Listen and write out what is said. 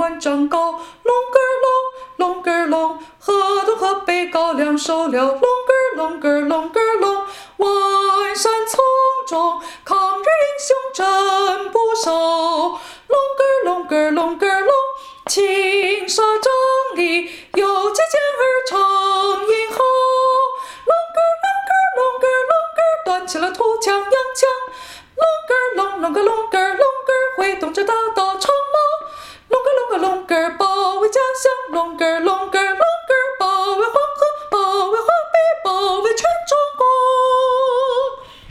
万丈高。隆个隆，河东河北高粱收了。隆个隆，万山丛中抗日英雄真不少。隆个隆，青纱帐里有借剑儿成英豪。隆个，端起了土枪洋枪。隆个，挥动着大刀长矛。隆个，保卫家乡。隆个。